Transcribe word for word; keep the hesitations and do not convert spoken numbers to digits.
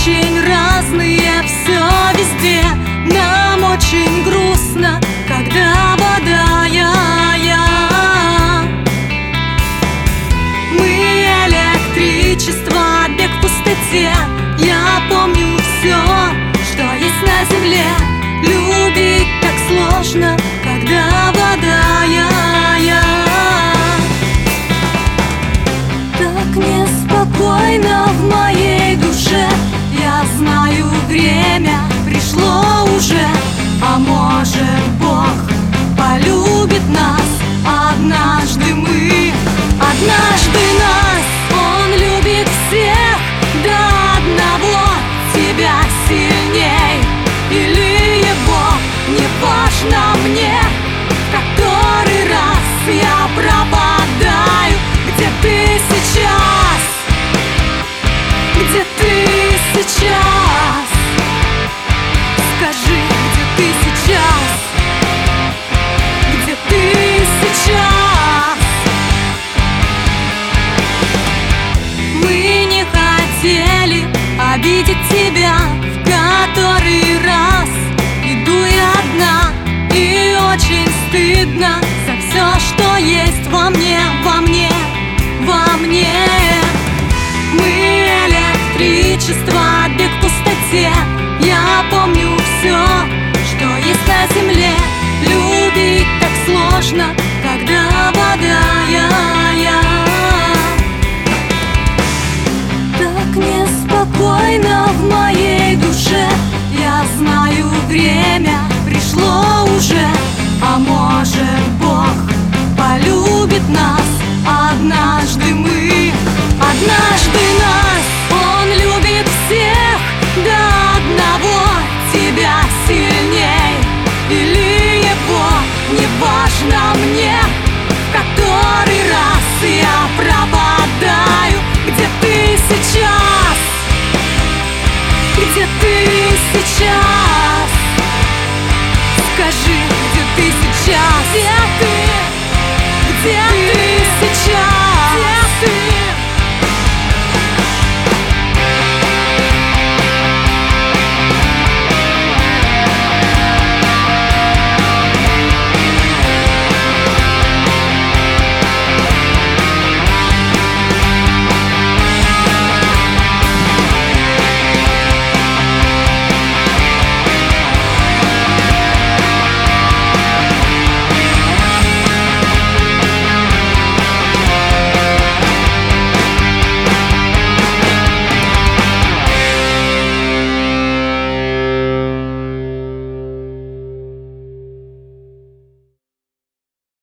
очень разные, все везде нам очень грустно, когда вода я, я. Мы электричество, бег в пустоте. Я помню все, что есть на земле. Любить так сложно, когда вода я, я. Так неспокойно в моей душе. Я знаю, время пришло уже. А может, Бог полюбит нас однажды мы, однажды нас. Он любит всех до одного, тебя сильней или его, не важно мне, в который раз я пропадаю. Где ты сейчас? Где ты сейчас? Скажи, где ты сейчас? Где ты сейчас? Мы не хотели обидеть тебя, в который раз иду я одна, и очень стыдно за все, что есть во мне, во мне, во мне. Мы электричество, бег в пустоте. Я помню все, что есть на земле. Любить так сложно, когда вода я, я. Так неспокойно в моей душе. Я знаю, время пришло уже. А может, Бог полюбит нас однажды мы, однажды нас. Он любит всех до одного, тебя сильней или его, не важно мне, в который раз я пропадаю. Где ты сейчас? Где ты сейчас? Скажи, где ты сейчас? Где ты? Где ты сейчас?